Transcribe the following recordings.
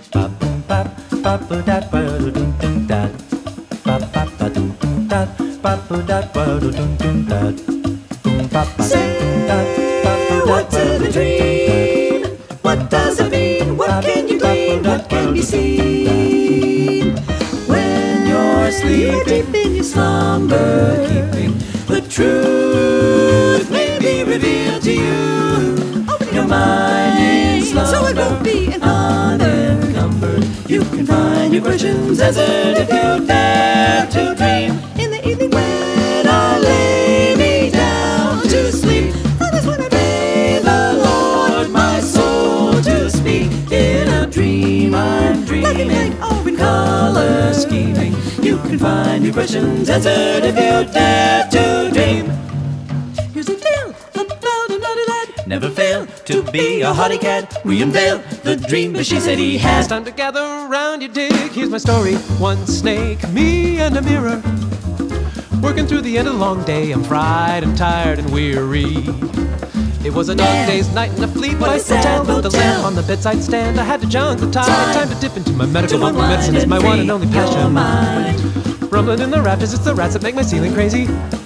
ba boom bap, ba ba da ba do dum dum da, ba ba ba dum dum da, ba ba da ba do dum dum da, boom ba ba dum da, ba ba da What's in a dream? What does it mean? What can you glean? What can be seen? When you're sleeping, deep in your slumber, keeping the truth may be revealed to you. Open your mind in slumber, so it won't be unencumbered. You can find your questions answered if you dare to dream. In the evening when I lay me down to sleep, that is when I pray the Lord my soul to speak. In a dream I'm dreaming, color scheming. You can find your questions answered if you dare to dream. Here's a tale about a naughty lad. Never fail to be a haughty cat. We unveil the dream that she said he had. It's time to gather around your dig. Here's my story. One snake, me and a mirror. Working through the end of a long day. I'm fried and tired and weary. It was a long day's night in a Fleetway hotel with the lamp on the bedside stand. I had to junk the tide. Time to dip into my medical book. Medicine is my one and only passion. Rumbling in the rafters, it's the rats that make my ceiling crazy.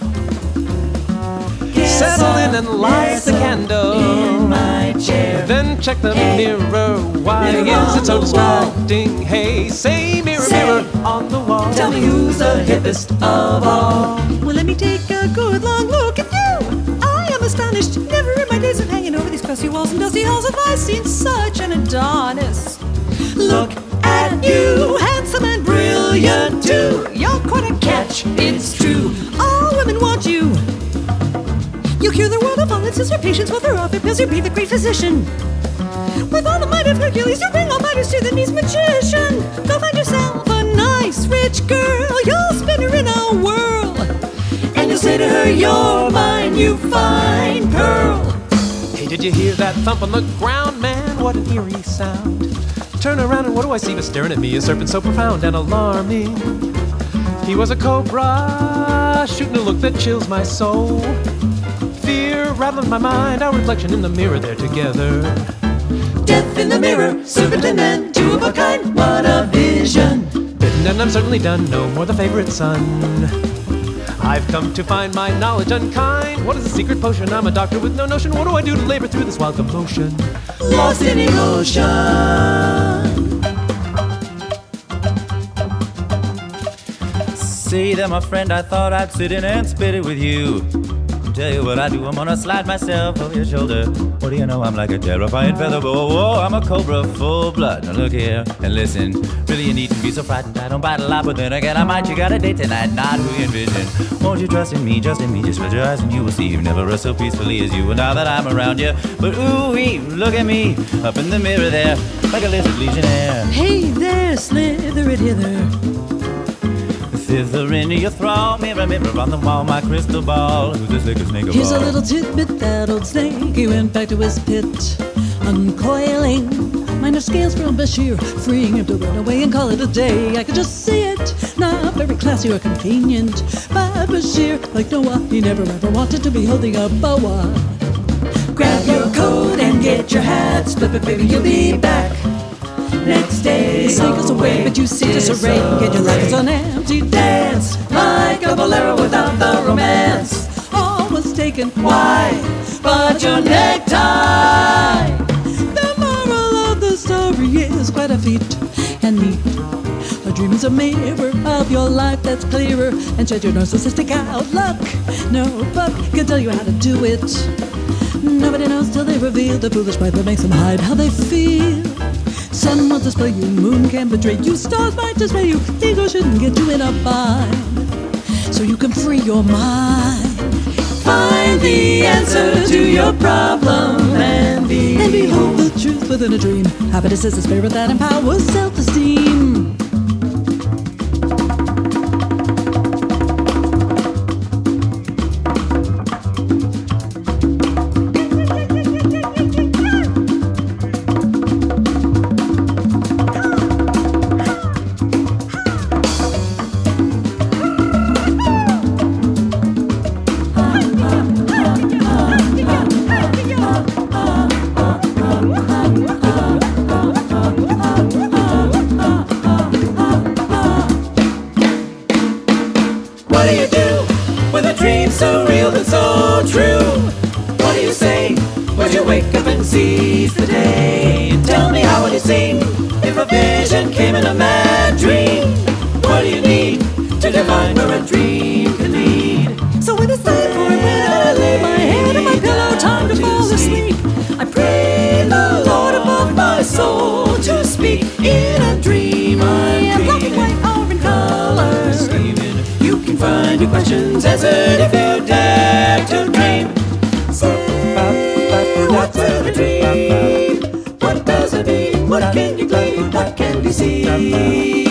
Settle in and light the candle. In my chair. Then check the mirror. Why is it so distracting? Hey, say mirror, mirror on the wall. Tell me who's the hippest of all. Well, let me take a good long look at you. I am astonished. Never in my days of hanging over these crusty walls and dusty halls have I seen such an Adonis. Look at you, handsome and brilliant too. You're quite a catch, it's true. All women want you. You cure the world of all its sister patients with her off pills. You be the great physician. With all the might of Hercules, you bring all mighters to the knees, magician. Go find yourself a nice rich girl. You'll spin her in a whirl, and you'll say to her, "You're mine, you fine pearl." Hey, did you hear that thump on the ground, man? What an eerie sound. Turn around and what do I see but staring at me? A serpent so profound and alarming. He was a cobra, shooting a look that chills my soul. Fear rattling my mind, our reflection in the mirror there together. Death in the mirror, serpent and man, two of a kind, what a vision. Bitten and I'm certainly done, no more the favorite son. I've come to find my knowledge unkind. What is a secret potion? I'm a doctor with no notion. What do I do to labor through this wild commotion? Lost in emotion. Say that, my friend, I thought I'd sit in and spit it with you. Tell you what I do, I'm gonna slide myself over your shoulder. What do you know, I'm like a terrifying feather. Whoa, I'm a cobra, full blood. Now look here and listen. Really, you needn't be so frightened. I don't bite a lot, but then again, I might. You got a date tonight, not who you envision. Won't you trust in me, just in me? Just close your eyes and you will see. You've never rest so peacefully as you. And now that I'm around you, but ooh-wee, look at me, up in the mirror there, like a lizard legionnaire. Hey there, slither it hither. Thither into your thrall, mirror, mirror on the wall, my crystal ball. Who's this liquor snake of Here's a all? little tidbit, that old snake, he went back to his pit, uncoiling minor scales from Bashir, freeing him to run away and call it a day. I could just see it, not very classy or convenient, but Bashir, like Noah, he never ever wanted to be holding a boa. Grab your coat and get your hat, slip it baby, you'll be back next day. Snake is away, but you see disarray, get your life is an empty dance, like a bolero without the romance. All was taken, why? But your necktie. The moral of the story is quite a feat and neat. A dream is a mirror of your life that's clearer and shed your narcissistic outlook. No book can tell you how to do it. Nobody knows till they reveal the foolish part that makes them hide how they feel. Sun wants to spell you, moon can betray you, stars might dismay you, ego shouldn't get you in a bind. So you can free your mind, find the answer to your problem, and behold the truth within a dream. Happiness is the spirit that empowers self-esteem. seen if a vision came in a mad dream? What do you need to define where a dream can lead? So when it's time for it, when I lay my head on my pillow, time to fall asleep, I pray the Lord above my soul to speak in a dream. I'm black and white or in color. You can find your questions answered if you dare to dream. Say, what's a dream? What does it mean? What can you glean? What can you see?